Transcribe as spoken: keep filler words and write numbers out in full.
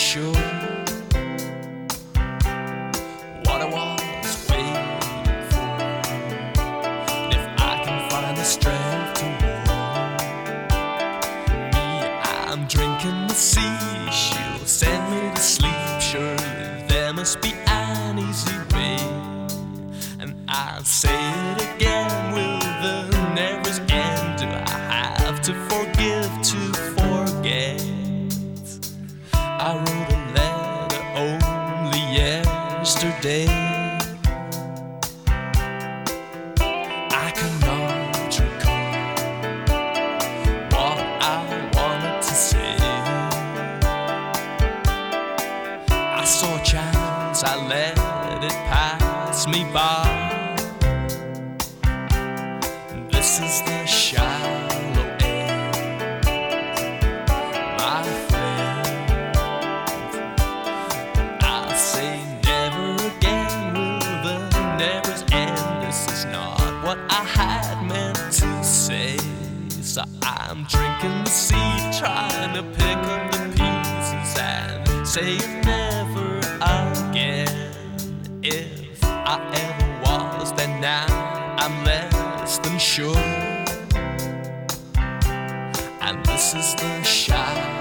sure what I was waiting for. And if I can find the strength to warn me, I'm drinking the sea. She'll send me to sleep. Surely there must be an easy way. And I'll say it again, will the never end? Do I have to forgive to forget? I wrote a letter only yesterday. I cannot recall what I wanted to say. I saw a chance, I let it pass me by. This is the shallow end, my friend. I say never again will the nevers end. This is not what I had meant to say. So I'm drinking the sea, trying to pick up the pieces and say never again. If I ever was, then now I'm less than sure. And this is the shine.